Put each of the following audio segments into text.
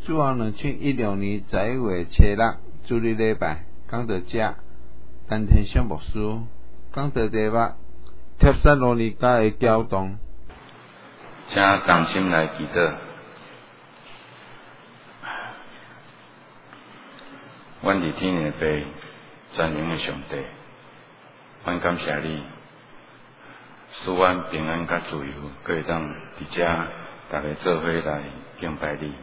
主后2016年11月7日主日礼拜，讲到这，陈天祥牧师讲到题目帖撒罗尼迦的教堂， 请同心来祈祷。阮伫天的父，全能的上帝，阮感谢你，使阮平安甲自由，可以当伫遮大家做伙来敬拜你。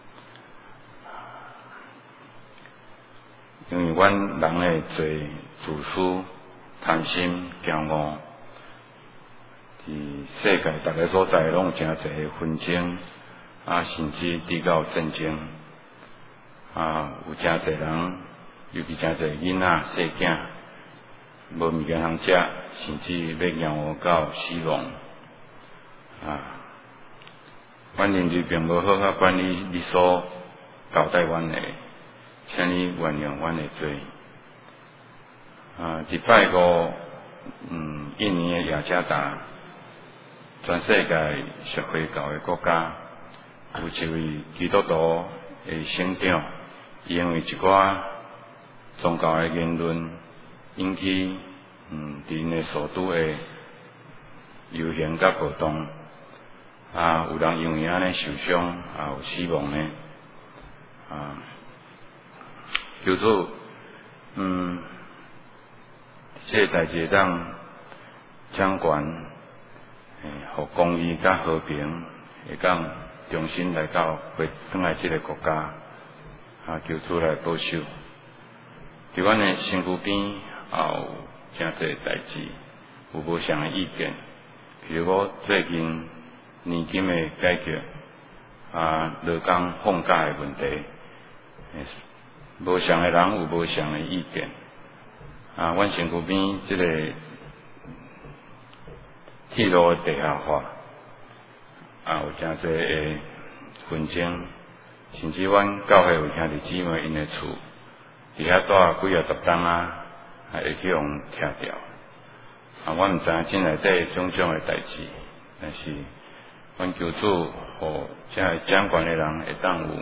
因为阮人的罪、自私、贪心、骄傲，伫世界大家所在拢有诚侪的纷争，甚至直到战争。有诚侪人，尤其诚侪囡仔、细囝，无物件通食，甚至要养活到死亡。阮人类并无好好管理你所交代阮的，请你原谅阮的罪。一拜五，印尼的雅加达，全世界社会教的国家，有一位基督徒的省长，因为一寡宗教的言论，引起伫因的首都的游行甲暴动，有人因为安尼受伤，有死亡呢。求主，这个代志会当掌权，互公义甲和平会当重新来到回转来这个国家，求主来保守。伫阮的身躯边也有诚侪代志，有无相的意见。譬如我最近年金的解决，劳工放假的问题，无相的人有无相的意见。阮身躯边这个铁路的地下化，有诚侪的纷争，甚至阮教会有兄弟姊妹因的厝，伫遐住几啊10栋会去用拆掉。阮毋知影这内底种种的代志，但是阮求主，互这个掌权的人会当有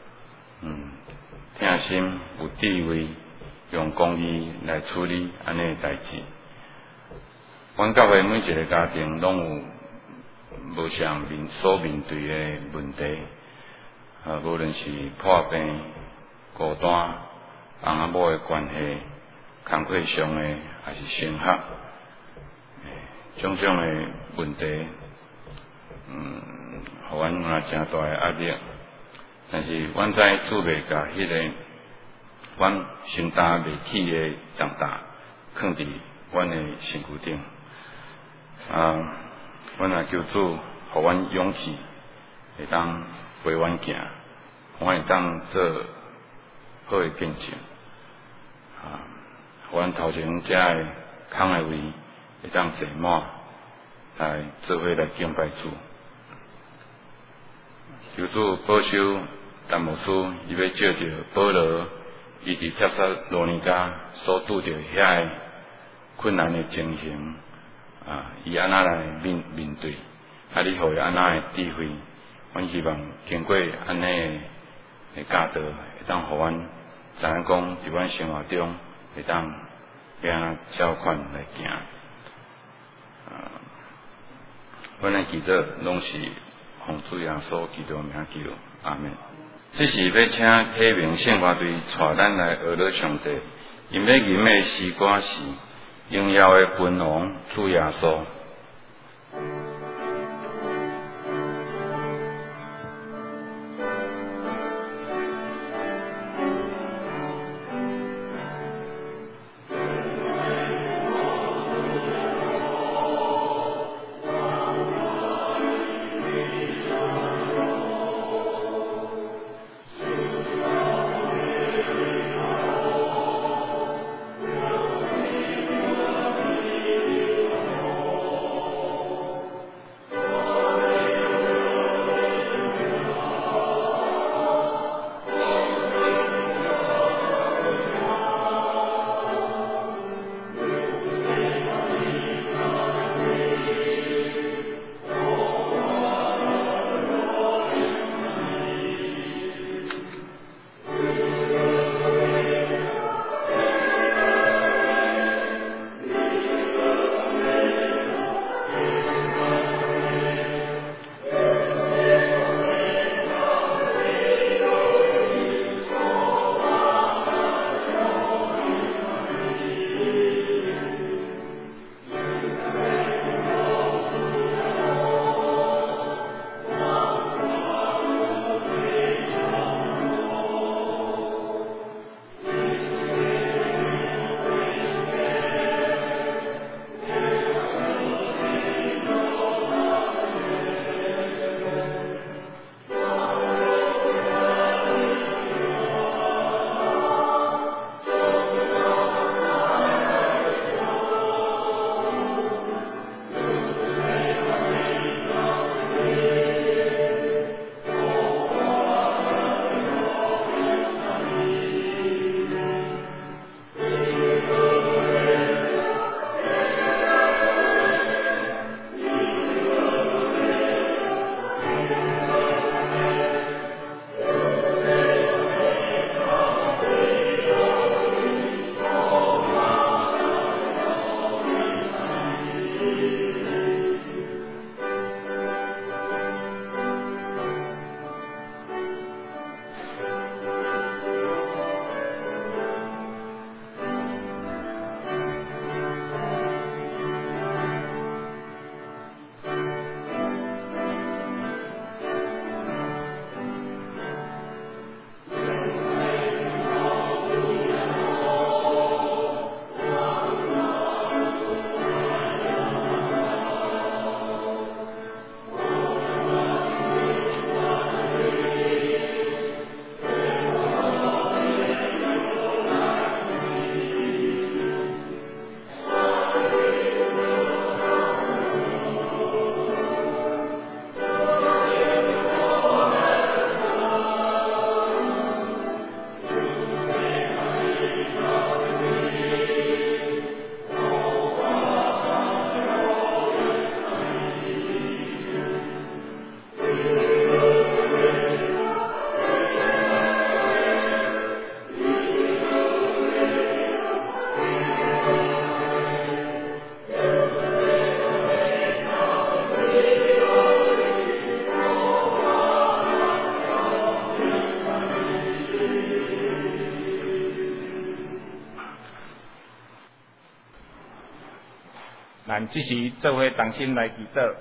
疼心、有智慧，用公义来处理安尼的代志。阮教会每一个家庭拢有无相所面对的问题，无论是破病、孤单、翁仔某的关系、工课上的，还是升学，种种的问题，互阮有诚大的压力。但是阮知主袂甲迄个阮承担袂起的重担，放伫阮的身躯顶。阮也求主，互阮勇气，会当陪阮行，阮会当做好的见证。互阮头前遮的空的位会当坐满，来做伙来敬拜主。求主保守陈牧师，伊要借着保罗，伊伫帖撒罗尼迦所拄着遐个困难的情形，伊安那来面对，你互伊安那的智慧。阮希望经过安尼的教导，会当互阮知影讲，伫阮生活中会当要安怎照款来行。阮的祈祷拢是奉主耶稣基督名求，阿门。这是要请启明圣乐队带咱来学乐上帝，因要吟的诗歌是荣耀的君王主耶稣。 咱即时做伙同心来祈祷，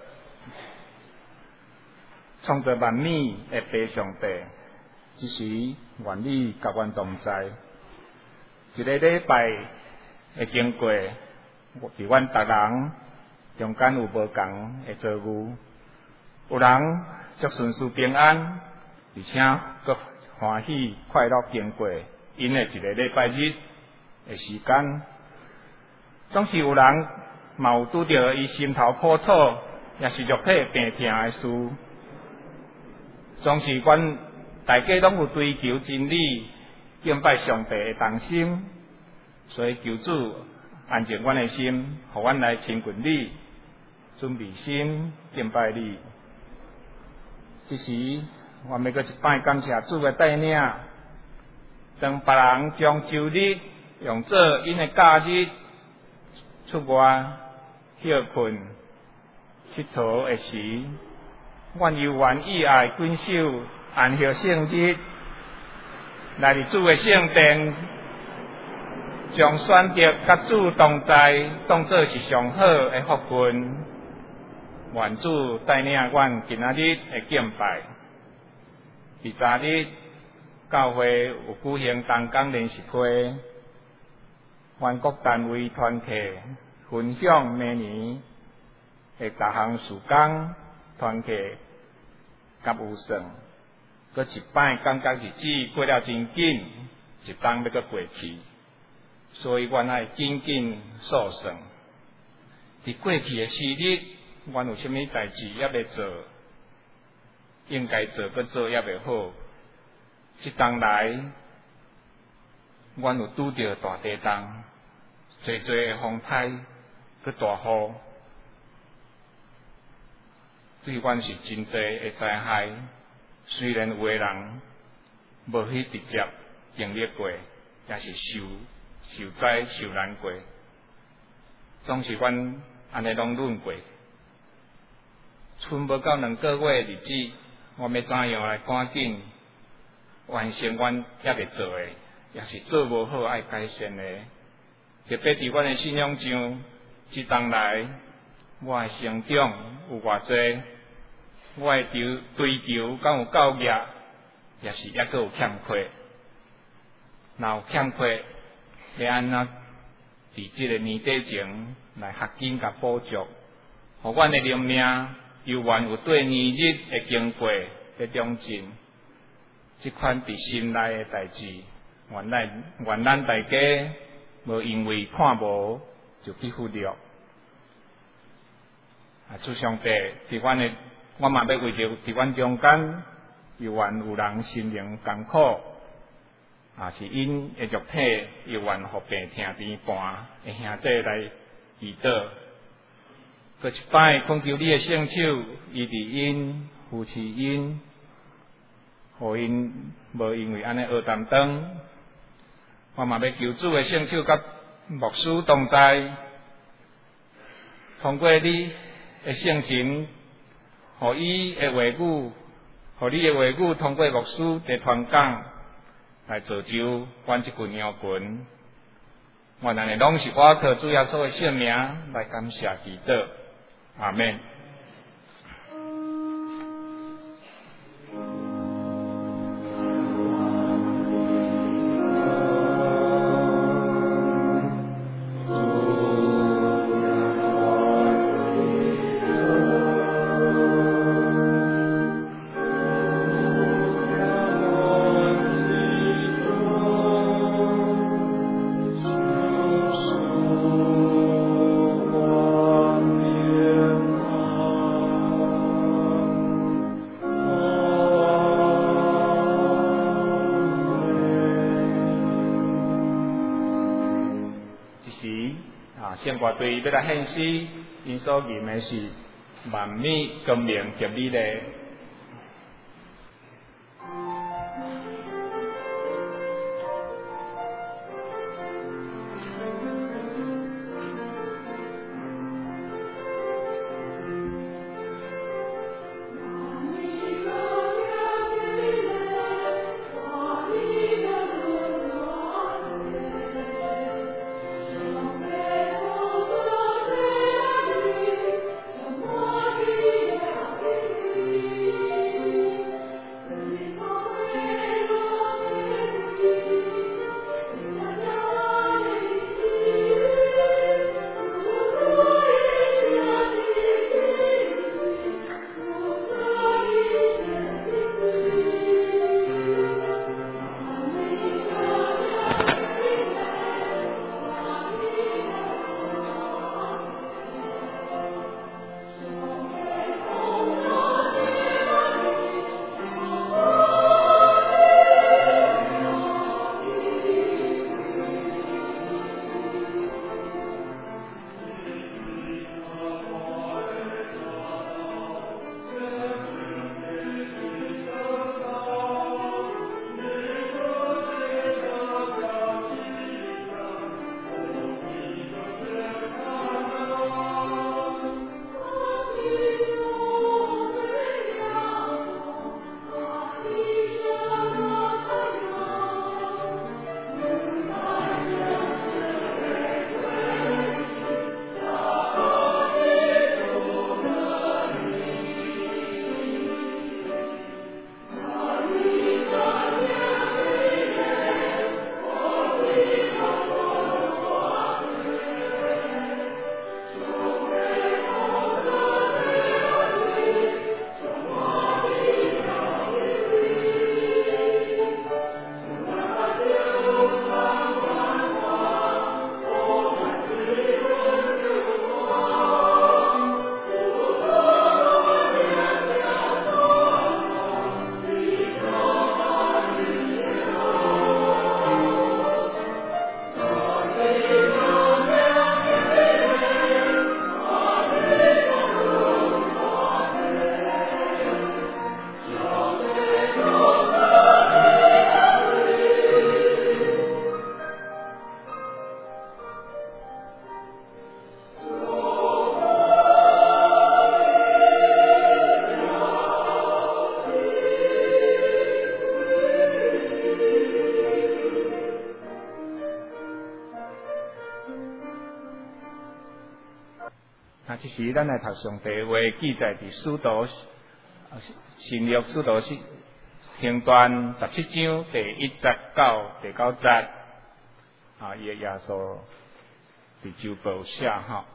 创造万物的爸上帝，即时愿你甲阮同在。一个礼拜会经过，伫阮逐人中间有无共的遭遇，有人足顺遂平安，而且佫欢喜快乐经过因的一个礼拜日的时间。总是有人嘛有拄着伊心头苦楚，也是肉体病痛的事。总是阮大家拢有追求真理、敬拜上帝的同心，所以求主安静阮的心，互阮来亲近你，准备心敬拜你。即时，我们要搁一摆感谢主的带领，当别人将周日用做因的假日出外休困、佚佗的时，阮又愿意爱遵守安息圣日，来伫主的圣殿，将选择甲主同在当作是上好的福分。愿主带领阮今仔日的敬拜。伫昨日教会有举行同工联习会，阮各单位团契分享明年的各项事工团契甲有算，搁一摆感觉日子过了真紧，一冬要搁过去，所以阮爱紧紧数算。伫过去的4日，阮有啥物代志也未做，应该做搁做也未好。即冬来，阮有拄着大地震，侪的风台，搁大雨，对阮是真侪的灾害。虽然有的人无去直接经历过，也是受灾受难过，总是阮安尼拢忍过。剩无到2个月的日子，我要怎样来赶紧完成阮也未做的，也是做无好爱改善的。特别伫阮的信仰上，即冬来我的成长有偌济，我的追求敢有够额，也是抑阁有欠缺。若有欠缺，要安怎伫即个年底前来合紧甲补足，互阮的灵命又原有对年日的经过的中进，即款伫心内的代志，愿咱大家无因为看无就去忽略。主上帝伫我嘛要为着伫阮中间，又愿有人心灵艰苦，是因的肉体又愿互病痛边伴的兄弟来祈祷。搁一摆恳求你的圣手，医治因、扶持因，互因无因为安尼学担当。我嘛要求主的圣手甲牧师同在，通过你的圣神，互伊的话语，互你的话语通过牧师的传讲，来造就阮即群羊群。我安尼拢是我靠主耶稣的圣名来感谢祈祷。阿们。先歌队要来献诗，因所吟的是万米光明及美丽。 Amen. 这时咱来读上帝话，记载伫使徒新约使徒行传17章第1节到第9节，伊耶稣伫周报写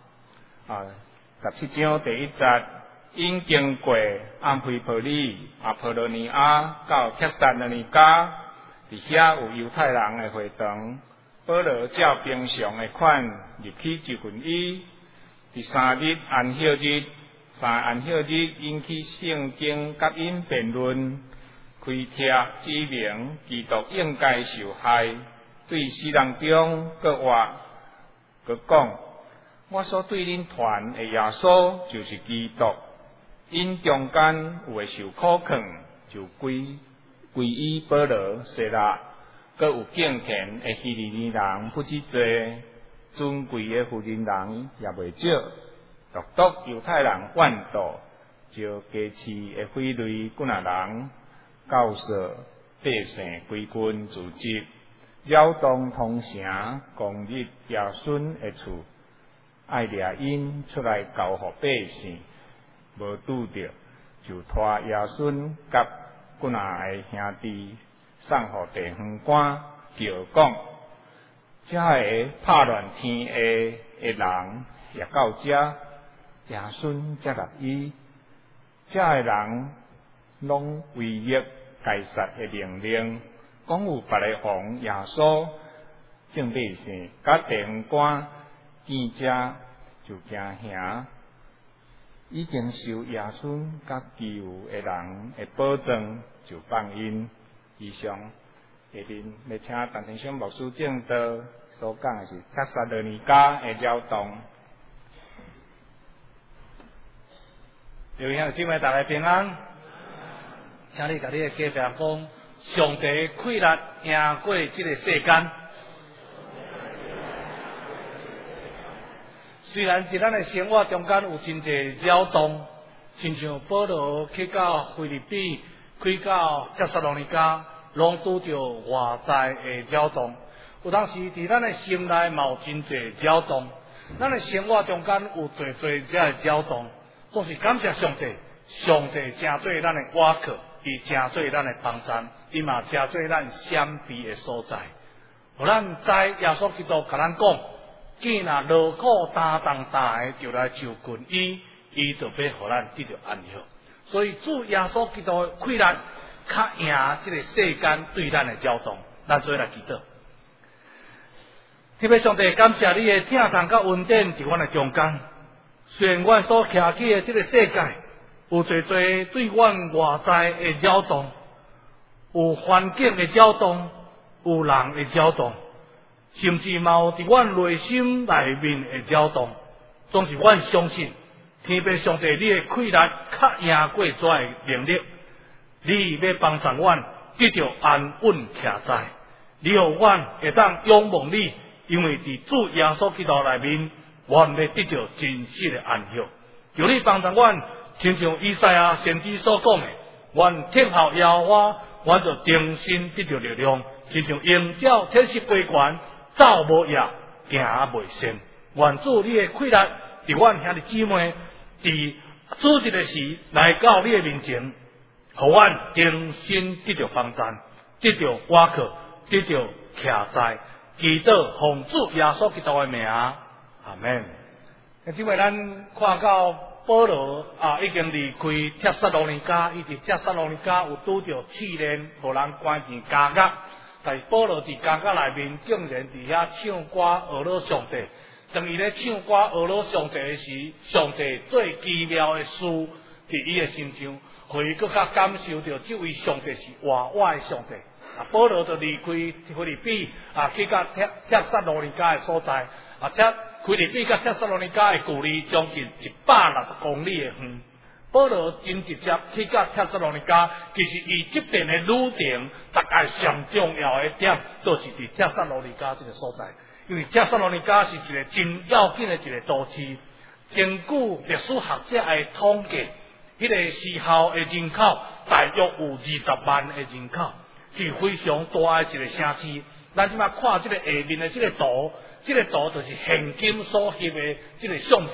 17章第1节，因经过安腓波利、阿波罗尼亚到帖撒罗尼迦，伫遐有犹太人的会堂，保罗照平常的款入去就近伊。第3日安息日安息日引起圣经甲因辩论，开帖指明基督应该受害，对世人中佮讲，我所对恁传的耶稣就是基督，因中间有会受苦困，就归依保罗、西拉，佮有敬虔的希利尼人不止多，尊贵的福音人也袂少。独犹太人怨妒，就加持的匪类几若人，教唆百姓归军自治，扰动通城，攻入耶稣的厝，爱掠因出来交互百姓，无拄着，就拖耶稣甲几若个兄弟送互地方官，叫讲，这个拍乱天下的人也到这。耶稣接纳伊，这个人拢违逆该撒的命令，讲有别个防耶稣，正百姓甲地方官见这就惊吓，已经受耶稣甲其余的人的保证，就放因。以上下面要请陈天祥牧师正道所讲的是帖撒罗尼迦的扰动。有兄姊妹，大家平安。请你甲你的隔壁讲，上帝溃力赢过这个世间。虽然在咱的生活中间有真侪扰动，亲像保罗去到腓立比，去到帖撒罗尼迦，拢拄着外在的扰动。有当时在咱的心内嘛有真侪扰动，咱的生活中间有侪这个扰动。都是感谢上帝，上帝真做咱的倚靠，伊真做咱的帮助，伊嘛真做咱闪避的所在。互咱知耶稣基督甲咱讲，既然劳苦担当大的，就来就近伊，伊就要互咱得到安息。所以主耶稣基督的溃力，较赢这个世间对咱的扰动。咱做来祈祷。特别上帝感谢你的疼痛甲恩典伫阮的中间。虽然阮所徛起的这个世界有侪对阮外在的扰动，有环境的扰动，有人的扰动，甚至嘛有伫阮内心内面的扰动，总是阮相信天父上帝你的溃力较赢过遮的能力，你要帮助阮得到安稳徛在，你互阮会当仰望你，因为伫主耶稣基督内面。阮要得到真实的安息，求你帮助阮，亲像以赛亚先知所讲的，阮听候耶和华，阮就定心得到力量，亲像鹰鸟天势飞悬，走无夜，行袂先。愿主你的溃力，伫阮兄弟姊妹，伫主日的时来到你的面前，互阮定心得到帮助，得到倚靠，得到徛在，祈祷奉主耶稣基督的名。阿门。因为咱看到保罗已经离开帖撒罗尼迦，伊伫帖撒罗尼迦有拄着试炼，互人关进监狱。但是保罗伫监狱内面，竟然伫遐唱歌俄罗上帝。当伊咧唱歌俄罗上帝的时，上帝最奇妙的事伫伊的心上，互伊更加感受到这位上帝是活我的上帝。保罗就离开腓立比去到帖撒罗尼迦的所在腓立比甲帖撒罗尼迦的距离将近160公里的远。保罗真直接去到帖撒罗尼迦，其实伊这边的旅程大概上重要的点，就是伫帖撒罗尼迦这个所在。因为帖撒罗尼迦是一个真要紧的一个都市，根据历史学者的统计，迄个时候的人口大约有20万的人口，是非常大的一个城市。咱即马看这个下面的这个图。这个图就是现今所翕的这个相片，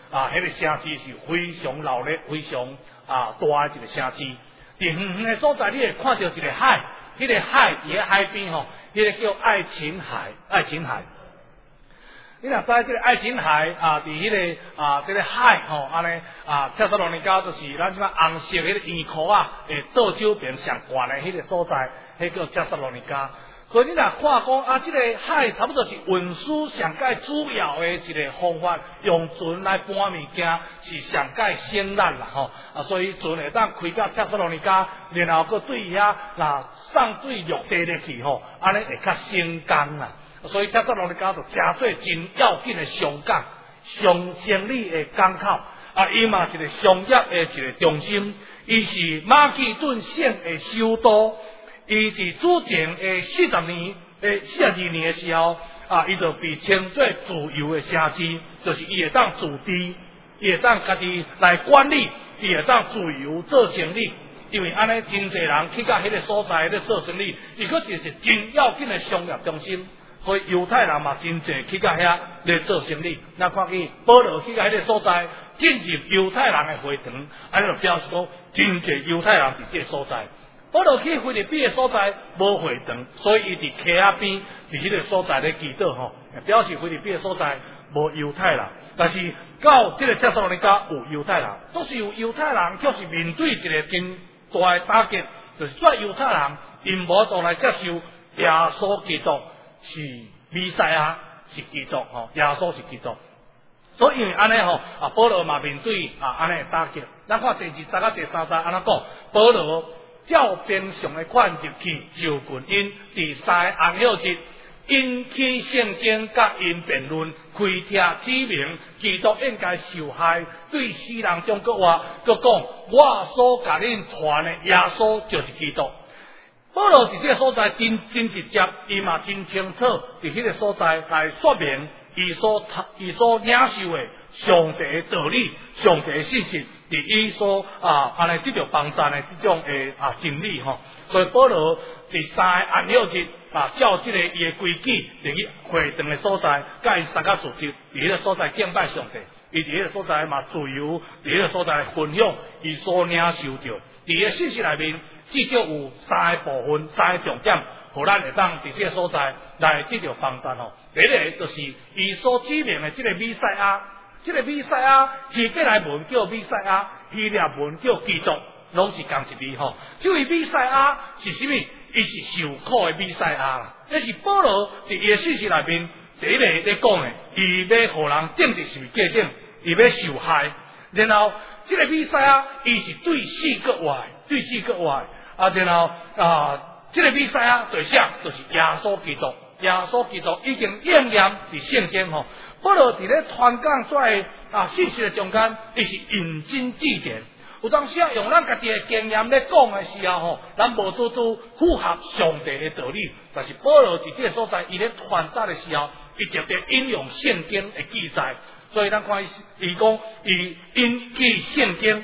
迄个城市是非常闹热、非常大的一个城市。伫远远的所在，你会看到一个海，迄个海伫咧海边吼，迄个叫爱琴海，爱琴海。你若知即个爱琴海伫迄个即个海吼，安尼帖撒罗尼迦就是咱即摆红色迄个圆箍倒手边上悬的迄个所在，迄叫帖撒罗尼迦。所以你若看讲即个海差不多是运输上界主要的一个方法，用船来搬物件是上界先咱啦吼。所以船会当开到帖撒罗尼迦，然后佮对遐送对陆地入去吼，安尼会较省工啦。所以帖撒罗尼迦就诚做真要紧的商港、上生理的港口，伊嘛一个商业的一个中心，伊是马其顿省的首都。伊伫主前的42年的时候，伊就被称作自由的城市，就是伊会当自治，伊会当家己来管理，伊会当自由做生意。因为安尼真侪人去到迄个所在咧做生意，伊个就是真要紧的商业中心。所以犹太人嘛真侪去到遐咧做生意。咱看见保罗去到迄个所在，进入犹太人的会堂，安尼就表示讲真侪犹太人伫这个所在。保罗去菲律宾的所在无会堂，所以伊伫溪仔边，伫迄个所在咧祈祷吼，表示菲律宾的所在无犹太人。但是到这个帖撒罗尼迦有犹太人，都是有犹太人，就是面对一个真大的打击，就是这犹太人因无都来接受耶稣基督是弥赛亚，是基督吼，耶稣是基督。所以因为安尼吼，保罗嘛面对安尼的打击。咱看第2节到第3节安怎讲，保罗照平常的款入去招群因，第3个红hiệu日，因起圣经甲因辩论，开帖指明基督应该受害，对世人中国话，佮讲我所甲恁传的耶稣就是基督。保罗伫这个所在真直接，伊嘛真清楚伫迄个所在来说明伊所领受的上帝的道理、上帝的信息，伫伊所安尼得到帮助的这种的真理吼。所以保罗第3个红hiệu日照这个伊的规矩，伫去会堂的所在，甲伊3个组织，伫迄个所在敬拜上帝，伊伫迄个所在嘛自由，伫迄个所在分享伊所领受到，伫迄个信息内面，至少有3个部分、3个重点，互咱会当伫这个所在来得到帮助吼。第一个就是伊所指明的这个弥赛亚。这个弥赛亚，希伯来文叫弥赛亚，希腊文叫基督，拢是同一字吼。这位弥赛亚是什么？伊是受苦的弥赛亚啦。这是保罗伫伊的信息内面第一个咧讲的，伊要互人定的是界定，伊要受害。然后这个弥赛亚，伊是对死个活，对死个活。然后这个弥赛亚对象就是耶稣基督，耶稣基督已经应验伫圣经吼。保罗伫咧传讲在信息的中间，伊是引经据典。有当时用咱家己的经验咧讲的时候吼，咱无拄拄符合上帝的道理。但是保罗伫这个所在，伊咧传达的时候，伊特别引用圣经的记载。所以咱看伊讲，伊引据圣经，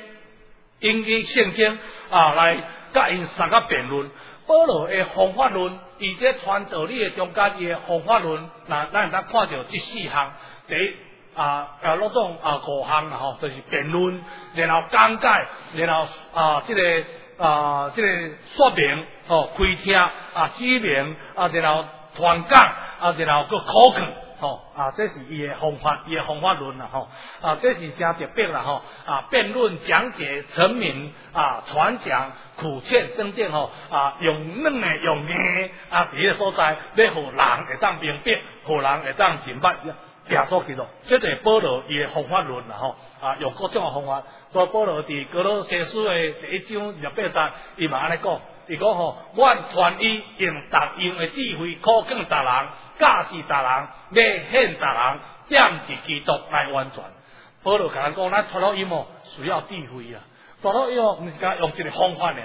来甲因3个辩论。保罗的方法论，伊在传道理的中间，伊的方法论，咱会当看到这4项。第一那种5项啦吼，就是辩论，然后讲解，然后这个说明吼，开帖指明然后传讲然后个口劝吼这是伊的方法，伊的方法论啦吼这是真特别啦吼辩论、讲解、陈明传讲、苦劝等等吼用软的用硬伫个所在，要互人会当明白，互人会当明白耶稣基督，这就是保罗伊的方法论啦吼用各种的方法。所以保罗伫哥罗西书的第1章28节，伊嘛安尼讲，伊讲吼，我传伊用逐样的智慧，考卷逐人，教示逐人，要献逐人，点是基督来完全。保罗甲咱讲，咱传福音需要智慧啊，传福音毋是甲用一个方法尔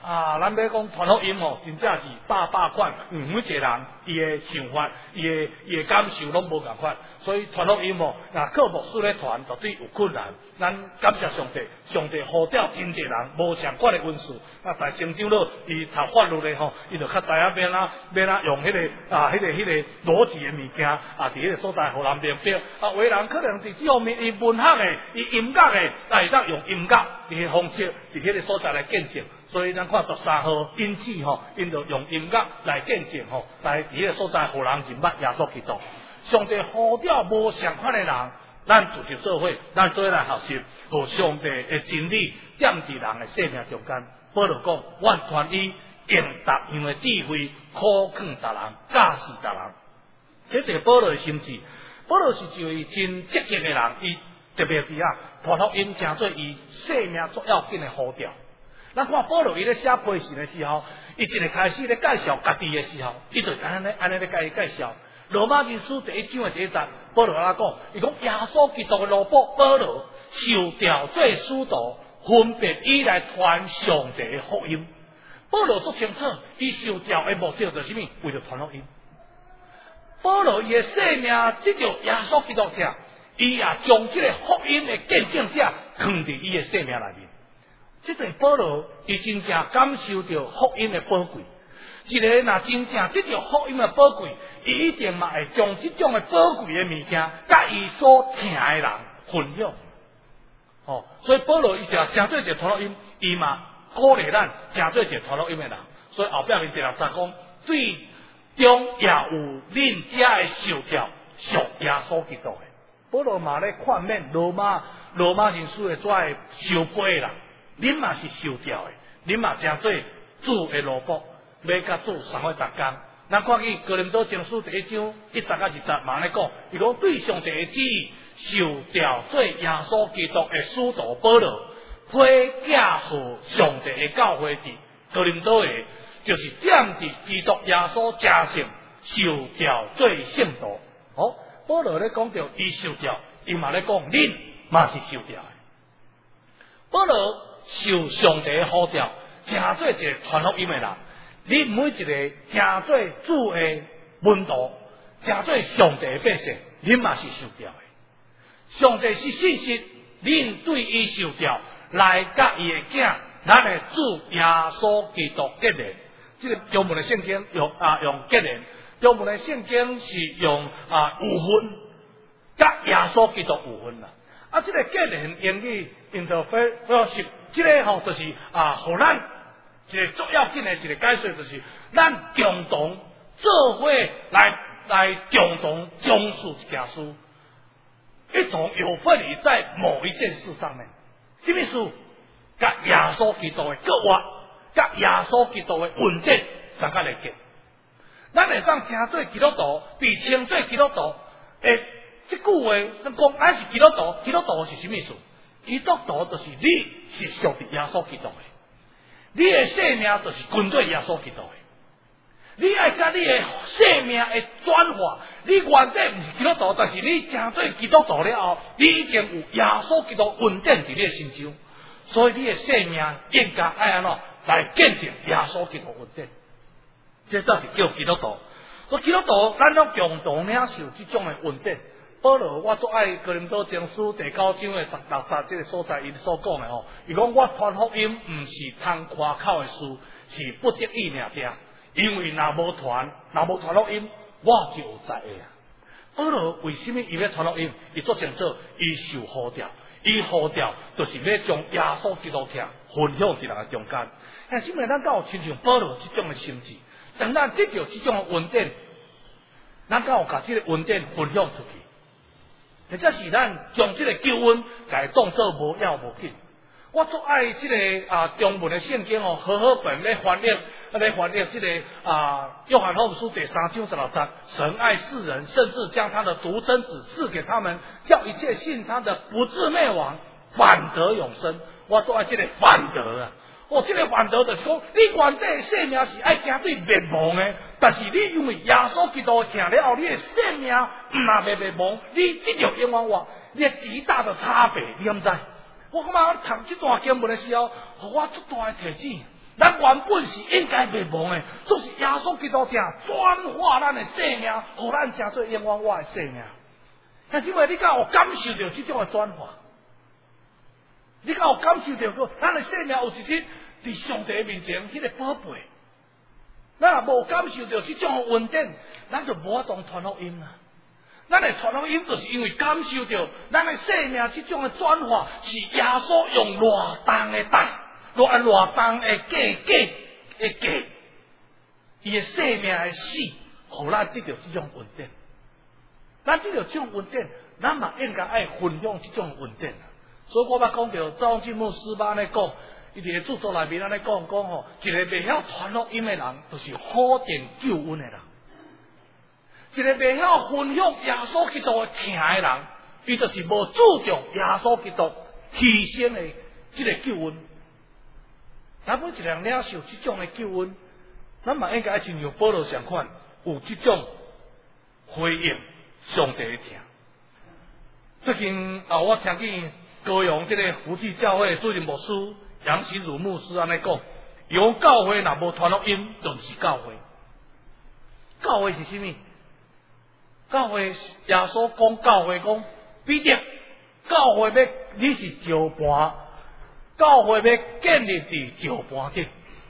咱要讲传福音哦，真正是百款，每一个人伊的想法、伊的感受拢无共款，所以传福音哦，靠牧师咧传，绝对有困难。咱感谢上帝，上帝呼召真济人无相关的恩赐。在成长了，伊读法律咧吼，伊就较知影要用迄个逻辑的物件伫迄个所在互人明白。有的人可能是只方面，伊文学的、伊音乐的，会当用音乐的方式伫迄个所在来见证。所以咱看13号，因此因就用音乐来见证来伫迄个所在互人认捌耶稣基督。上帝呼召无相款的人，咱自就做伙，咱做来学习，互上帝的真理点伫人的生命中间。保罗讲，阮传伊用逐样的智慧，苦劝逐人，教示逐人。这就是保罗的心志。保罗是一位真积极的人，伊特别是传福音，诚做伊生命最要紧的呼召。咱看保罗伊咧写批信的时候，伊一个开始咧介绍家己的时候，伊就安尼咧介绍。罗马人书第1章的第1节，保罗讲，伊讲耶稣基督的奴仆保罗受调做使徒，分别以来传上帝的福音。保罗足清楚，伊受调的目的就是什么？为了传福音。保罗伊的生命得到耶稣基督者，伊也将这个福音的见证者放伫伊的生命内面。这对保罗，伊真正感受到福音的宝贵。一个若真正得到福音的宝贵，伊一定嘛会将这种的宝贵的物件，甲伊所听的人分享。所以保罗伊就诚做一个传福音，伊嘛鼓励咱诚做一个传福音的人。所以后壁面16节讲，对中也有恁遮的受调属耶稣基督的。保罗嘛咧劝勉罗马人书的遮的受杯的人。恁嘛是受调的，恁嘛诚做主的奴仆，要甲主相会逐工。咱看见哥林多前书第1章1节到20节，嘛咧讲，伊讲对上帝的旨意，受调做耶稣基督的使徒保罗，配嫁予上帝的教会伫哥林多的，就是点伫基督耶稣家性，受调做圣徒。保罗咧讲到伊受调，伊嘛咧讲恁嘛是受调的。保罗受上帝的呼召，诚做一个传福音的人。你每一个诚做主的门徒，诚做上帝的百姓，你嘛是受调的。上帝是信息，恁对伊受调，来甲伊的囝，咱的主耶稣基督结连。这个中文的圣经用结连，中文的圣经是用有分，甲耶稣基督有分啦。这个结连英语 interfellowship， 这个就是互咱一个最要紧的一个解释，就是咱共同做伙来共同讲述一件事，一同有份于在某一件事上面。什么事？甲耶稣基督的计划，甲耶稣基督的恩典相甲连结。咱会当听做基督徒，被称做基督徒，这句话，咱讲咱是基督徒，基督徒是什么意思？基督徒就是你是属于耶稣基督的，你的生命就是跟对耶稣基督的。你爱将你的生命的转化，你原本不是基督徒，但是你成做基督徒了后，你已经有耶稣基督恩典在你的心中，所以你的生命应该爱安怎来见证耶稣基督恩典。这才是叫基督徒。所以基督徒，咱拢共同领受这种的恩典。保罗，我最爱哥林多前书第9章的16节这个所在，伊所讲的伊讲我传福音不是通夸口的事，是不得已尔定，因为若无传福音，我就有在的啊。保罗为什么伊要传福音？伊做清楚，伊受呼召，伊呼召就是要将耶稣基督者分享伫人的中间。但是因为咱敢有亲像保罗这种的心志，当咱得到这种的恩典，咱敢有把这个恩典分享出去？或者是咱将这个救恩改当作无要无紧。我最爱这个中文的圣经好好本来翻译这个约翰福音书第3章16节，神爱世人，甚至将他的独生子赐给他们，叫一切信他的不至灭亡，反得永生。我最爱这个反得啊！这个反得就是讲，你原本生命是爱行对灭亡的，但是你因为耶稣基督听了后，你的生命唔也灭亡，你得到永远活，你极大的差别，你敢知？我感觉我读这段经文的时候，我足大的提醒， 咱原本是应该袂忘的，就是耶稣基督正转化咱的生命，互咱成做永远我的生命。但是因为你敢有感受到这种的转化？你敢有感受到说，咱的生命有一日伫上帝面前迄个宝贝？咱若无感受到这种的稳定，咱就无法当传福音啊！咱的传福音，就是因为感受到咱的生命这种的转化，是耶稣用偌重的担，偌重的价，伊的生命的死，互咱得到这种稳定。咱得到这种稳定，咱嘛应该爱分享这种稳定。所以我捌讲到赵进牧师安尼讲，伊伫个著作内面安尼讲吼，一个袂晓传福音的人，就是好定救恩的人；一个袂晓分享耶稣基督的疼的人，伊就是无注重耶稣基督牺牲的这个救恩。咱每一个人领受这种的救恩，咱嘛应该亲像保罗相款，有这种回应上帝的疼。最近我听见高雄这个福气教会主任牧师杨喜儒牧师安尼讲，有教会若无传福音，就不是教会。教会是什么？教会耶稣讲教会讲彼得，教会要你是石盘，教会要建立伫石盘顶。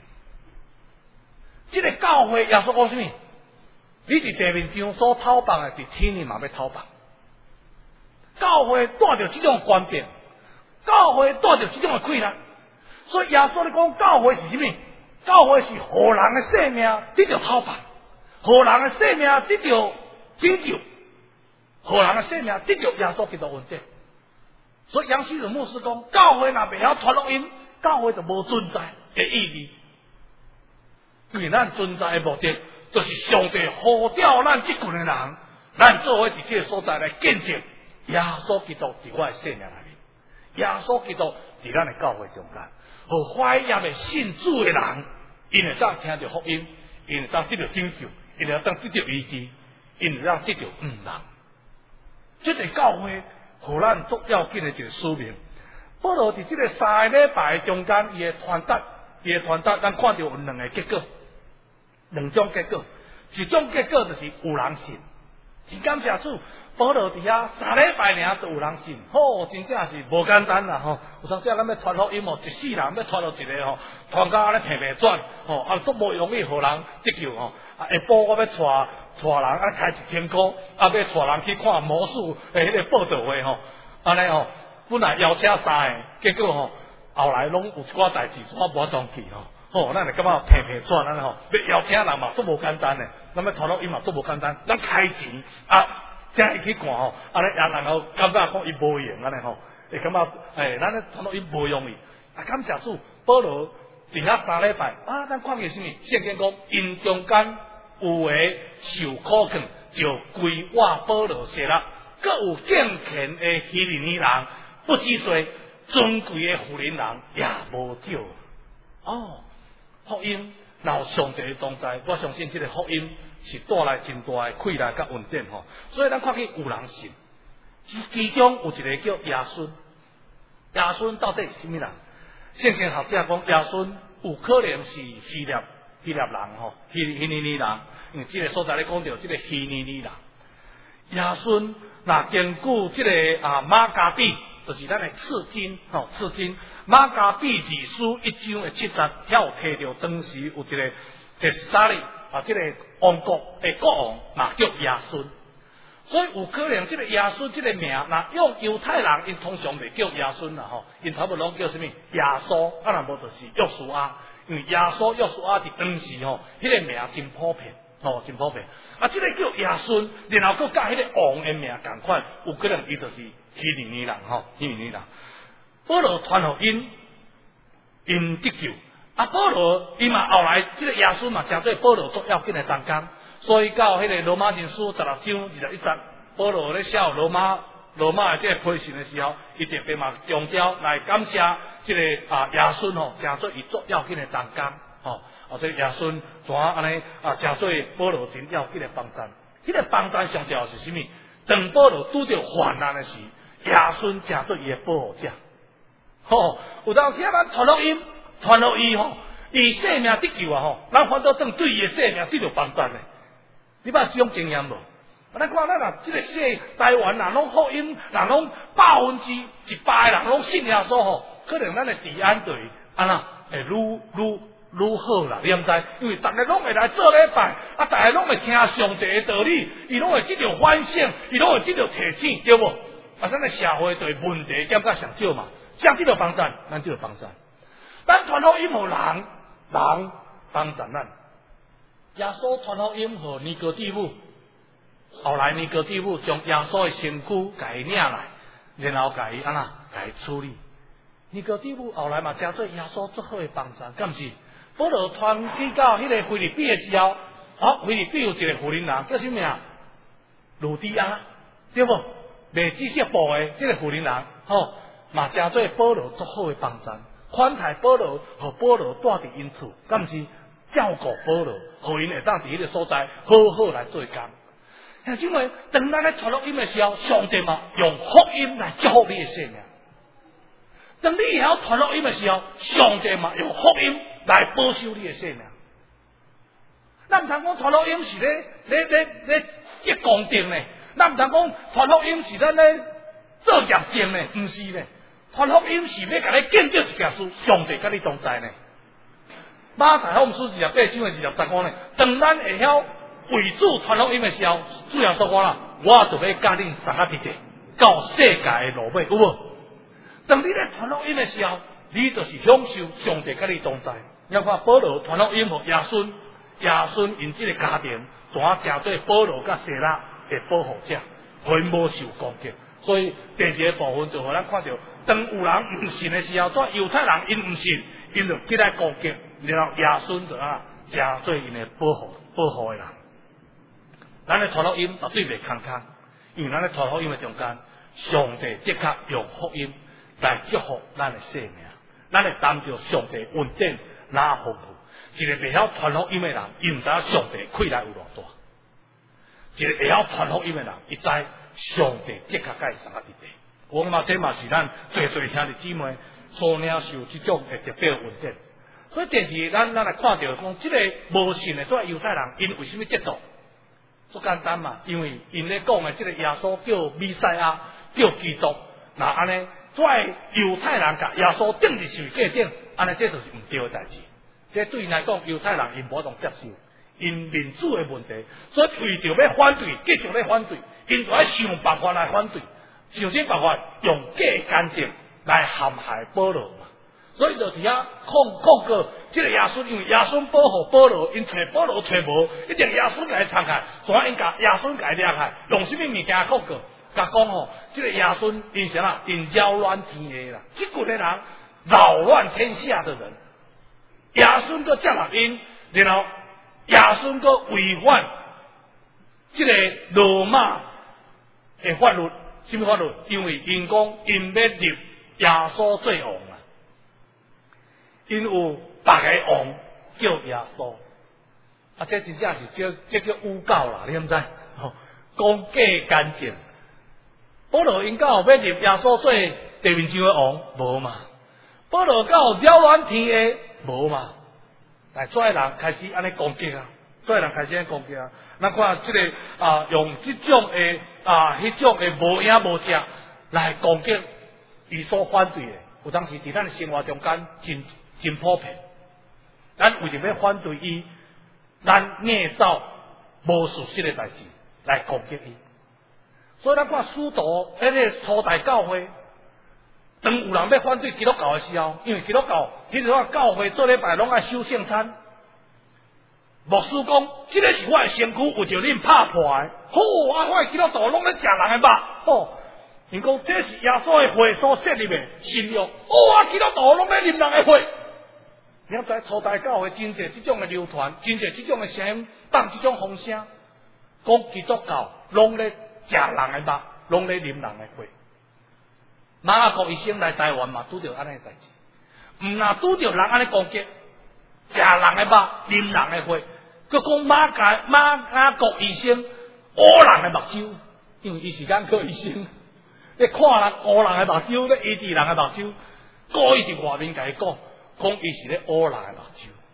这个教会耶稣讲什么？你伫地面上所讨放的，伫天里嘛要讨放。教会带着这种观点，教会带着这种的困难，所以耶稣咧讲，教会是什么？教会是互人的生命得到讨放，互人的生命得到拯救，互人的生命得到耶稣基督稳定。所以杨希仁牧师讲，教会若袂晓传福音，教会就无存在的意义。因为咱存在的目的，就是上帝呼召咱这群的人，咱做伙伫这个所在来见证耶稣基督伫我的生命内面，耶稣基督伫咱的教会中间，互怀疑的信主的人，因会当听到福音，因会当得到拯救，因会当得到医治，因会当得到恩人。这个教会，互咱足要紧的一个使命。保罗伫这个3个礼拜中间，伊的传达，咱看到有2个结果，2种结果。一种结果就是有人信，真感谢主。保罗伫遐3礼拜尔就有人信，真正是无简单啦有当时咱要传福音一世人要传到一个传到安尼平转都无容易互人得救下晡我要带人开1000箍，要带人去看魔术迄个报道会安尼本来邀请3个，结果后来拢有一寡代志我无当去咱就感觉平转安尼要邀请人嘛都无简单的，咱要传福音嘛都无简单，咱开钱才会去看安尼然后感觉讲伊无用安尼会感觉咱咧传福音无容易感谢主，保罗伫遐3礼拜咱看见什么？圣经讲因中间有诶受苦劝，就归我保罗写了，各有敬虔的希利尼人，不止多，尊贵的福林人也无少。福音若有上帝的同在，我相信这个福音是带来真大的快乐甲稳定所以咱看见有人信，其中有一个叫亚孙。亚孙到底是什么人？圣经学者讲，亚孙有可能是希腊人希利尼人，因为这个所在咧讲到这个希利尼人。亚孙若根据这个马加比，就是咱的刺经马加比字书1章的7节，遐有提到当时有一个特撒利这个王国的国王嘛叫亚孙，所以有可能这个亚孙这个名，若用犹太人，因通常袂叫亚孙啦因头部拢叫什么亚苏，若无就是约书亚，因为亚苏约书亚伫当时迄个名真普遍真普遍。这个叫亚孙，然后佮甲迄个王的名同款，有可能伊就是希利尼人希利尼人。保罗传福音，因得救。保罗伊嘛后来这个耶稣嘛，真做保罗足要紧的当工，所以到迄个罗马人书16章21节，保罗咧写罗马的这个批信的时候，伊特别嘛强调来感谢这个耶稣真做伊足要紧的当工所以耶稣怎安尼真做保罗真要紧的帮助。迄个帮助上调是什么？当保罗拄着患难的时，耶稣真做伊的保护者。有当时咱传福音伊以性命得救啊吼，咱反倒当对伊的性命得到帮助咧。你捌这种经验无？咱看咱啊，这个台湾人拢福音，人拢100%的人拢信耶稣吼，可能咱的治安对安那会愈好啦，你毋知？因为大家拢会来做礼拜，啊，大家拢会听上帝的道理，伊拢会得到反省，伊拢会得到提醒，对无？啊，咱的社会对问题减较上少嘛，谁得到帮助？咱得到帮助。咱传福音互人帮助咱。耶稣传福音互尼哥底母，后来尼哥底母将耶稣的身躯甲伊领来，然后甲伊安那甲伊处理。尼哥底母后来嘛成做耶稣最好的帮助，敢毋是？保罗传去到迄个腓立比的时候，腓立比有一个妇人人叫什么名？路底亚，对不？卖知识部的这个妇人人，嘛成做保罗最好的帮助，款待保罗，和保罗住伫因厝，敢毋是？照顾保罗，互因会当伫迄个所在好好来做工。因为当咱咧传福音的时候，上帝嘛用福音来祝福你的性命。当你也要传福音的时候，上帝嘛用福音来保守你的性命。咱唔通讲传福音是咧接公定呢，咱唔通讲传福音是咱咧做业绩呢，唔是呢。传福音是要甲你见证一件事，上帝甲你同在呢。马太福音书28章25呢，当咱会晓为主传福音的时候，主要说我啦，我就要甲恁三个弟弟到世界的路尾，有无？当你咧传福音的时候，你就是享受上帝甲你同在。要看保罗传福音互亚孙因这个家庭，怎啊成做保罗甲西拉的保护者，互因无受攻击。所以第二个部分就互咱看到，当有人唔信的时候，做犹太人因唔信，因就起来攻击。然后亚孙就成做因的保护的人。咱的传福音绝对袂空空，因为咱的传福音的中间，上帝的确用福音来祝福咱的生命，咱会担着上帝恩典拿丰富。一个袂晓传福音的人，伊唔知上帝亏来有偌大；一个会晓传福音的人，伊知上帝的确甲伊三个弟弟。我嘛这嘛是咱最兄弟姊妹所领受这种的特别恩典。所以电视咱来看到讲，这个无信的做犹太人，因为什么嫉妒？足简单嘛，因为因咧讲的这个耶稣叫弥赛亚，叫基督，那安尼做犹太人甲耶稣顶伫十字架顶，安尼这就是唔对的代志。这对因来讲，犹太人因无当接受，因民主的问题，所以为着要反对，继续咧反对，因就要想办法来反对，想尽办法用假干净来陷害保罗。所以就伫遐控告这个耶稣，因为耶稣保护保罗，因找保罗找无，一定耶稣甲伊参开，所以因甲耶稣甲伊掠开，用什么物件控告？甲讲吼，这个耶稣因啥啦？因扰乱天下啦，这群的人扰乱天下的人，耶稣个接纳因，然后耶稣个违反这个罗马的法律，什么法律？因为因讲因要立耶稣做王。因有别个王叫耶稣，这真正是这叫诬告啦，你毋知？讲假干净。保罗因到要立耶稣做地面上的王，无嘛？保罗到扰乱天下，无嘛？但所有人开始安尼攻击啊，所有人开始安尼攻击啊。咱看这个用这种的迄种的无影无迹来攻击伊所反对的，有当时伫咱的生活中间真普遍，咱为着要反对伊，咱捏造无事实的代志来攻击伊。所以咱看使徒迄个初代教会，当有人要反对基督教的时候，因为基督教迄个教会做礼拜拢爱守圣餐，牧师讲，这个是我的身躯，为着恁拍破的。我的基督徒拢咧食人的肉，因讲这是耶稣的血所设立的信仰，基督徒拢咧啉人的血。你知初代教会真侪这种的流传，真侪这种的声音，放这种风声，讲基督教拢咧食人的肉，拢咧啉人的血。马雅各医生来台湾嘛，拄着安尼代志，唔若拄着人安尼攻击，食人的肉，啉人的血，佮讲马雅各医生乌人的目睭，因為伊是眼科醫生，你看人烏人嘅目睭，你醫治人嘅目睭，故意伫外面甲伊講伊是咧烏人嘅目睭。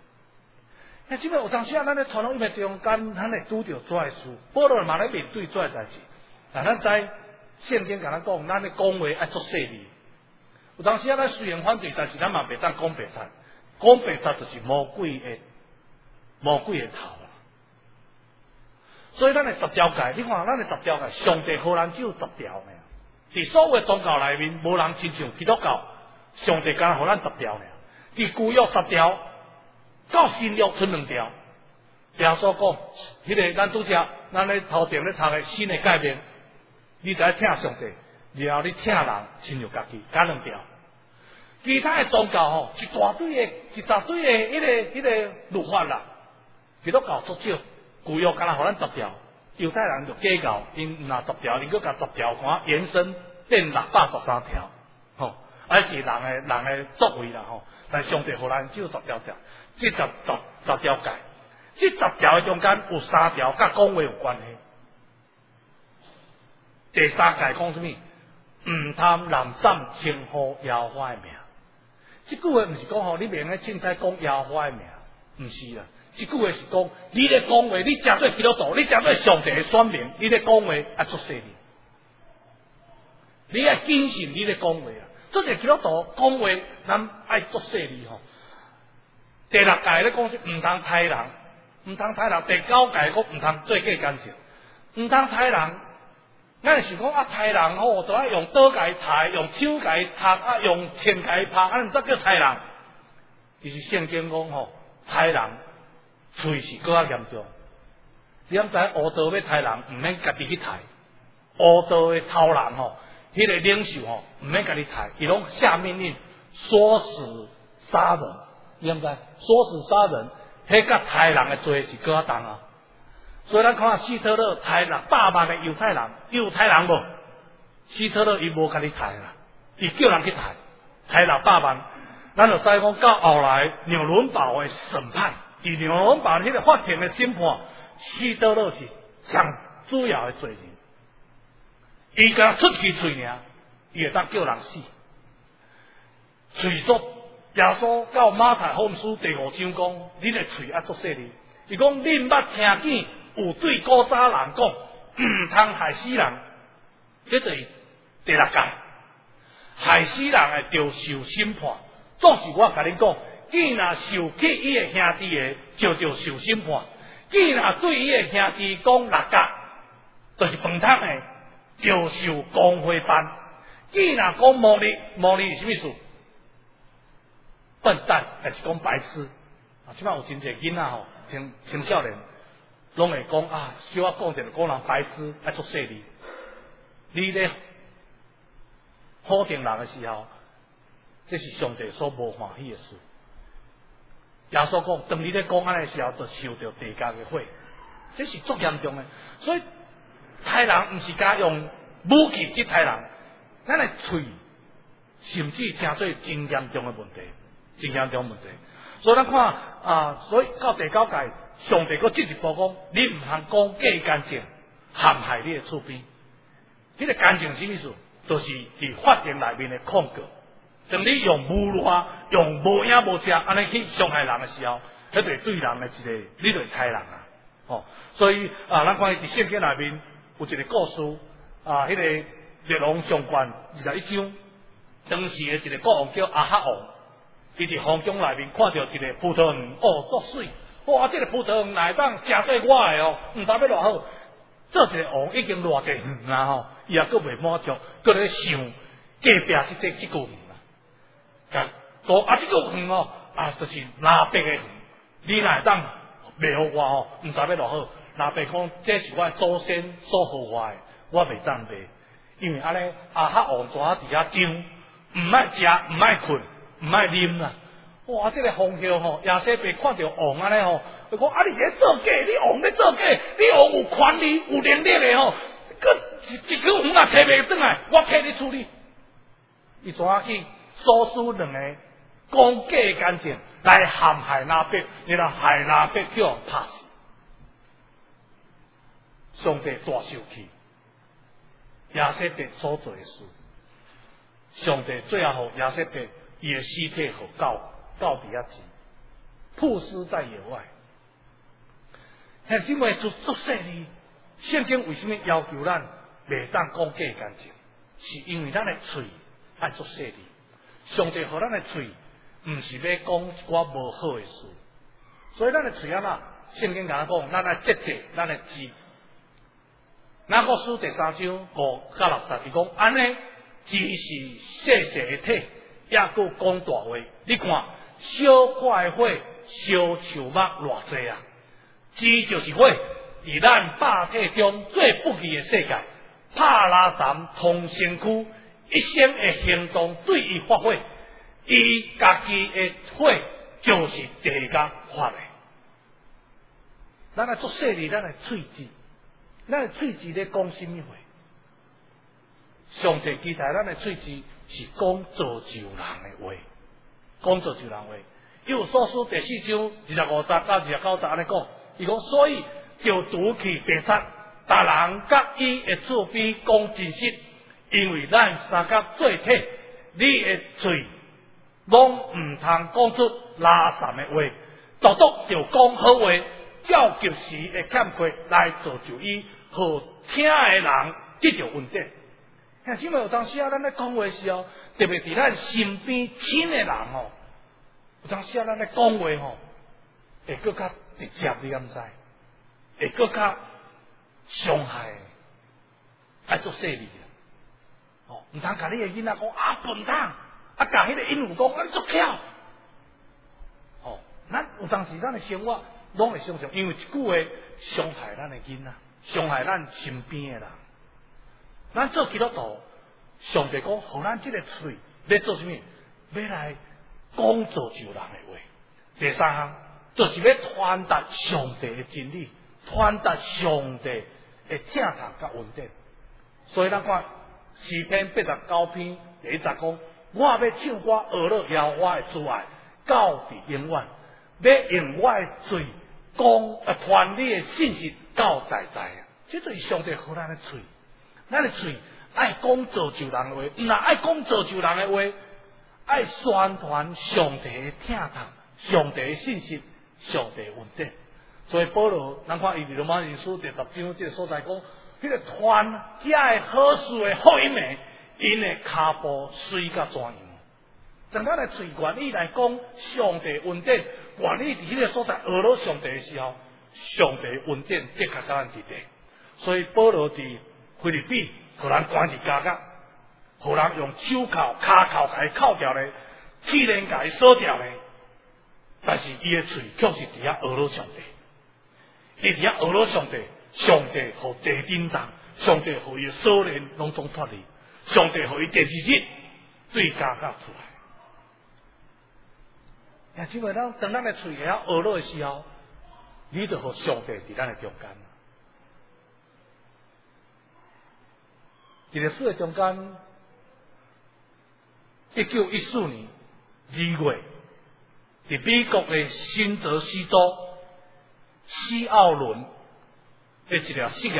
即个有当时啊，咱咧传统音乐中间，咱会拄着遮个事，保罗嘛咧面对遮个代志。但咱知圣经甲咱讲，咱咧讲话爱做细腻。有当时啊，咱虽然反对，但是咱嘛袂当讲白贼。讲白贼就是魔鬼的头啦。所以咱的10条戒，你看咱的10条戒，上帝互咱只有10条呢。伫所有的宗教内面，无人亲像基督教，上帝敢互咱10条呢。伫旧约10条，到新约剩2条。耶稣讲，迄个咱拄则，咱咧头前咧读的新的诫命，你得听上帝，然后你听人，亲像家己，加2条。其他的宗教吼，一大堆的、一大堆的迄个律法啦，基督教足少，旧约敢若互咱10条，犹太人就计较，因若10条，因佮甲10条看延伸变613条，吼，还是人的作为啦吼。但上帝互咱只有10条，这10条戒，这10条的中间有3条甲讲话有关系。第3戒讲什么？唔贪滥散称呼耶和华的名。这句话唔是讲吼，你免个凊彩讲耶和华的名，唔是啦。这句话是讲，你咧讲话，你真做基督徒，你真做上帝的选民，你咧讲话要做细腻，你要谨慎你咧讲话啊。做个基督徒讲话，咱爱做细腻吼。第6戒咧讲是唔通杀人，唔通杀人。第9戒讲唔通做假干涉，唔通杀人。咱是讲啊，杀人吼，就爱用刀甲杀，用手甲插，啊，用枪甲拍，啊，毋则叫杀人。就是圣经讲吼，杀人罪是搁较严重。你敢知乌道要杀人，毋免家己去杀。乌道的头人吼，迄个领袖吼，毋免家己杀，伊拢下命令说死杀人。你敢知？说死杀人，迄甲杀人的罪是搁较重啊。所以咱看希特勒杀600万的犹太人无？希特勒伊无家己杀啦，伊叫人去杀600万。咱就知讲到后来纽伦堡的审判，伫纽伦堡迄个法庭的审判，希特勒是上主要的罪人。伊敢出去嘴尔，伊会当叫人死。嘴说耶稣到马太福音书第5章讲，你的嘴要做细腻。伊讲你毋捌听见有对古早人讲，唔通害死人，这就是第6戒。害死人的就受审判。总是我甲你讲，既然受气伊的兄弟的，就受审判；既然对伊的兄弟讲6戒，就是饭桶的，就受公会办；既然讲魔力是什么事？笨蛋还是讲白痴？啊，即摆有真侪囡仔吼，青少年。拢会讲啊，小我讲一个讲人白痴，爱做细腻。你咧否定人的时候，这是上帝所无欢喜的事。耶稣讲，当你咧讲安尼的时候，就受到地狱的火，这是足严重的。所以杀人唔是加用武器去杀人，咱的嘴甚至成做真严重的问题，真严重的问题。所以咱看啊，所以到第9戒。上帝搁进一步讲，你唔通讲假干净，陷害你的厝边。迄个干净什么意思？就是伫法庭内面的控告。当你用侮辱、用无影无食安尼去伤害人的时候，迄就是对人的一个，你就是杀人啊！哦，所以啊，咱看伫圣经内面有一个故事啊，迄个列王上卷21章，当时的一个国王叫亚哈王，伊伫皇宫内面看到一个葡萄园，哦，足水。哇！这个葡萄园内当诚做我的哦，唔知要偌好。做一个王已经偌济园啦吼，伊也阁未满足，阁咧想隔壁这句园啦。讲啊，这个园哦，啊，就是拿伯的园，你哪会当袂好我哦？唔知要偌好。拿伯讲，这是我祖先所好我的，我袂当卖，因为安尼亚哈王住伫遐张，唔爱食，唔爱困，唔爱啉啦。哇！这个风向吼，亚西伯看到王安尼吼，就讲啊，你这做假，你王咧做假，你王有权利、有能力的吼，佮一口黄啊摕袂转来，我替你处理。伊怎啊去唆使2个讲假干净来陷害拿伯，然后害拿伯叫人拍死。上帝大受气，亚西伯所做的事，上帝最后互亚西伯伊的尸体互告伫遐去，曝尸在野外。 因为足细腻，圣经为什么要求咱袂当讲假感情？是因为咱的嘴爱足细腻。上帝互咱的嘴，毋是要讲一寡无好的事，所以咱的嘴啊，圣经甲咱讲，咱爱节制咱的舌。雅各书第3章5到6节，伊讲安尼，只是细细的体，也佫讲大话。你看，小块的火，烧树木偌济啊！只就是火，伫咱百体中最不义的世界，拍拉山通身躯，一生的行动对伊发火，伊家己的火就是地甲发的。咱来做细腻，咱来喙舌。咱的喙舌咧讲什么话？上帝期待咱的喙舌是讲造就人的话，讲造就人话。以弗所书第4章25节到29节安尼讲，伊讲所以就拄去白贼，逐人甲伊的厝边讲真实，因为咱三甲做体，你的嘴拢毋通讲出垃圾的话，独独就讲好话。照及时的欠缺来造就伊，互听的人得到稳定。因为有当时啊，咱咧讲话时候，特别伫咱身边亲的人吼，有当时啊，咱咧讲话吼，会更较直接，你敢知？会更较伤害，爱做细腻哦，毋通甲你的囡仔讲啊笨蛋，啊甲迄个鹦鹉讲啊足巧。哦，咱有当时咱的生活。拢会想象，因为一句话伤害咱的囡仔，伤害咱身边的人。咱做基督徒，上帝讲，互咱这个嘴要做什么？要来讲造就人的话。第三项，就是要传达上帝的真理，传达上帝的正堂甲稳定。所以咱看诗篇89篇第1节讲，我要唱歌学乐耶和华的慈爱，到伫永远。要用我的嘴。传你的信息到代代啊！这就是上帝互咱的嘴，咱的嘴爱讲造就人的话，唔啦爱讲造就人的话，爱宣传上帝的听堂、上帝的信息、上帝的稳定。所以保罗，咱看伊伫罗马人书第10章这个所在讲，迄个传这的好事的福音的，因的骹步水甲怎样？从咱的嘴愿意来讲上帝稳定。愿意伫迄个所在学了上帝的时候，上帝稳定的确甲咱伫地。所以保罗伫腓立比，互人关伫家甲，互人用手铐、骹铐甲伊铐掉咧，铁链甲伊锁掉咧。但是伊的嘴却是伫遐学了上帝，伊伫遐学了上帝，上帝互地震动，上帝互伊的锁链拢总脱离，上帝互伊第2日对家甲出来。因为当咱的嘴会晓学落的时候，你就互上帝伫咱的中间。伫历史的中间，1914年2月，伫美国的新泽西州西奥伦的一个实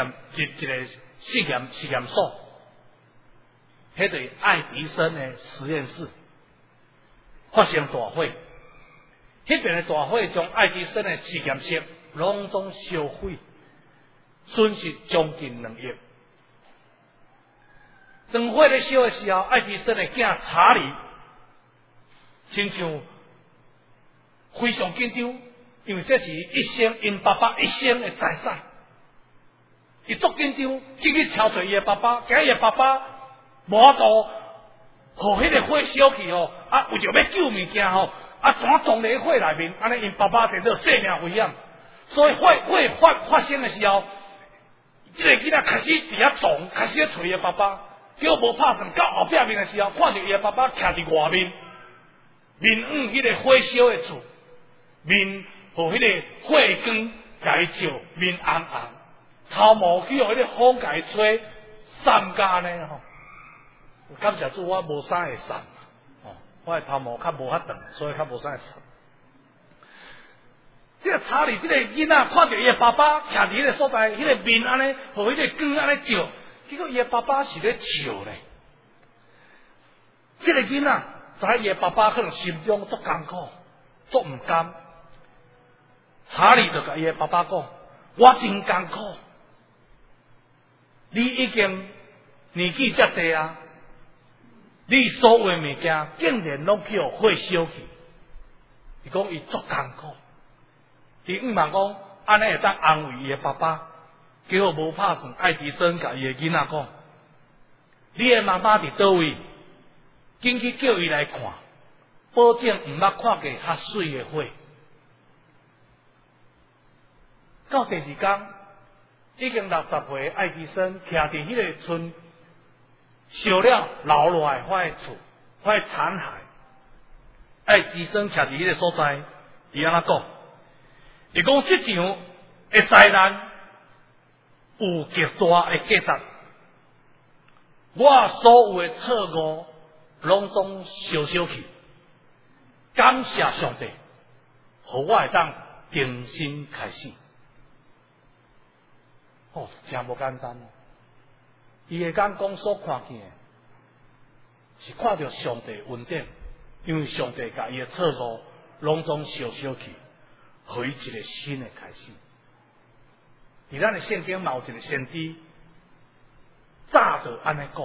验所，迄个爱迪生的实验室发生大火。迄边的大火将爱迪生的实验室拢总烧毁，损失将近2亿。当火咧烧的时候，爱迪生的囝查理，亲像非常紧张，因为这是因爸爸一生的财产。伊足紧张，急去敲找伊的爸爸，惊伊的爸爸无法度，互迄个火烧去吼，啊，为着要救物件吼。单撞在火内面，安尼因爸爸得到生命危险，所以火发生的时候，这个囡仔开始伫遐撞，开始找伊的爸爸，结果无拍算，到后壁面的时候，看到伊的爸爸徛伫外面，面迄个火烧的厝，面互迄个火光甲伊照，面红红，头毛去互迄个风甲伊吹，散甲呢吼。感谢主，我无啥会散。我的头毛较无遐长，所以较无啥会散。这个查理，这个囡仔看到伊的爸爸徛伫迄个所在，迄个面安尼，互迄个光安尼照，结果伊的爸爸是咧笑咧。这个囡仔知伊的爸爸可能心中足艰苦，足唔甘。查理就甲伊的爸爸讲：“ 我真艰苦，你已经年纪遮济啊，你所有物件竟然拢去互火烧去。伊讲伊足艰苦，伊毋茫讲安尼会当安慰伊的爸爸，结果无拍算爱迪生甲伊的囡仔讲：你的妈妈伫倒位？紧去叫伊来看，保证毋捌看过较水的火。到第二天，已经60岁的爱迪生徛伫迄个村，烧了留落来遐个厝，遐个残骸。爱迪生徛伫迄个所在，伊安怎讲？伊讲即场的灾难有极大的价值，我所有的错误拢总烧去，感谢上帝，互我会当重新开始。哦，真无简单。伊会讲所看见的，是看到上帝恩典，因为上帝甲伊的错误拢总烧去，互伊一个新的开始。伫咱的圣经嘛有一个先知，早就安尼讲。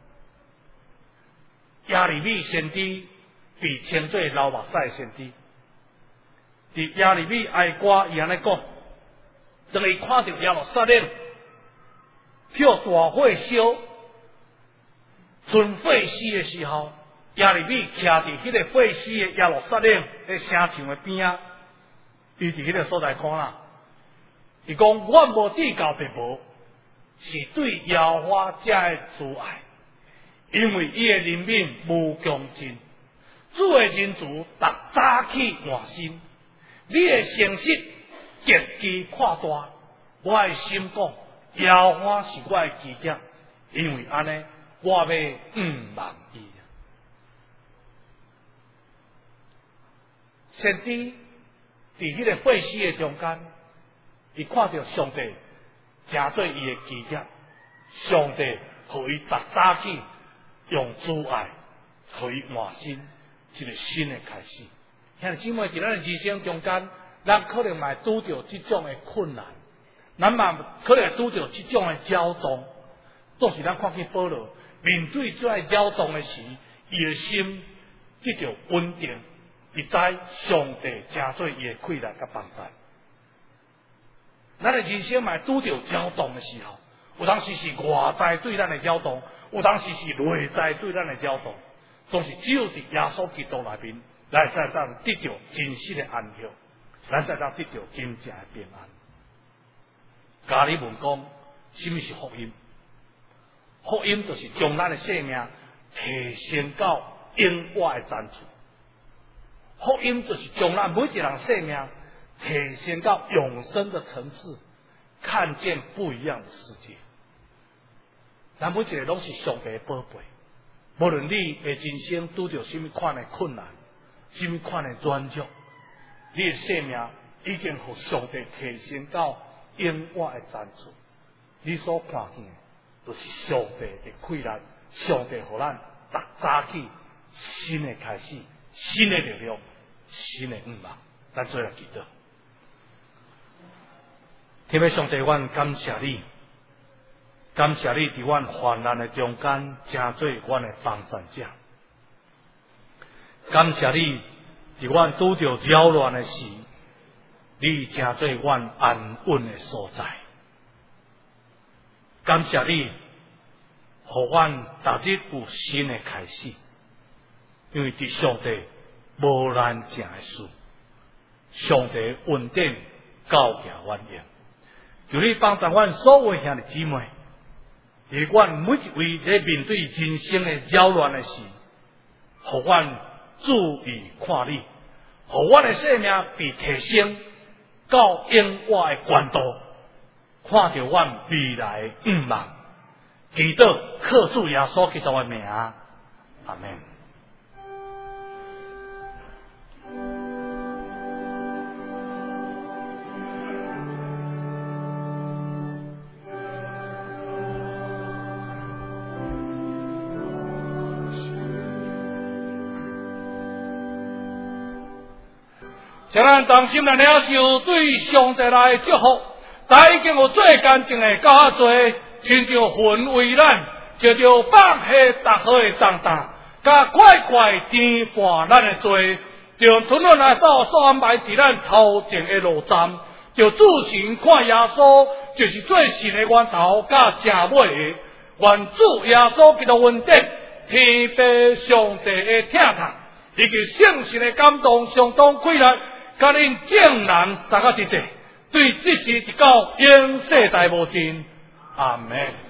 亚利米先知被称作流目屎先知，伫亚利米哀歌伊安尼讲，当伊看到耶路撒冷叫大火烧，准火死的时候，亚利米徛伫迄个火死的耶路撒冷的城墙的边啊，伊伫迄个所在看啦。伊讲我无地教别无，是对耶和华遮的慈爱。因为伊的人民无穷尽，主的人主逐早起换新，你的诚实极其扩大。我的心讲，耶和华是我的基业，因为安尼，我要忘伊。先知伫迄个火死的中间，伊看到上帝正对伊的基业，上帝互伊逐早起。用主爱，互伊换新一个新的开始。兄弟姊妹，伫咱的人生中间，咱可能嘛拄着这种的困难，咱嘛可能拄着这种的搅动。当时咱看见保罗面对这类搅动的时，伊的心得到稳定，伊知上帝正做伊的气力甲帮助。咱的人生嘛拄着搅动的时候，有当时是外在对咱的搅动。有当时是内在对咱的搅动，总是只有伫耶稣基督内面，咱才当得到真实的安息，咱才当得到真正的平安。家里问讲，什么是福音？福音就是将咱的生命提升到永远的层次。福音就是将咱每一个人生命提升到永生的层次，看见不一样的世界。咱每一个拢是上帝的宝贝，无论你的人生拄着什么款的困难，什么款的软弱，你的生命已经互上帝提升到永远的层次。你所看见的，就是上帝的气力，上帝互咱逐早起新的开始，新的力量，新的盼望。咱做来祈祷，天父上帝，阮感谢你。感谢你伫阮患难的中间，成做阮的帮助者。感谢你伫阮拄着扰乱的时，你成做阮安稳的所在。感谢你，互阮逐日有新的开始。因为伫上帝无难成的事，上帝恩典教行阮用。求你帮助阮所有兄弟姊妹。而阮每一位在面对人生的扰乱的时，互阮注意看你，互阮的生命被提升到永远的高度，看到阮未来的盼望。祈祷靠主耶稣基督的名，阿门。将咱当心来领受对上帝来的祝福， 但已经有最干净的较多，亲像魂为咱，就着放下逐好的重担，甲快快填半咱的罪，就吞吞来走所安排伫咱头前的路站，就自行看耶稣，就是最神的源头，甲正尾的。愿主耶稣基督恩典，天父上帝的疼痛，以及圣神的感动，相当快乐，甲恁正人三个伫地，对这时直到永世代无尽。阿门。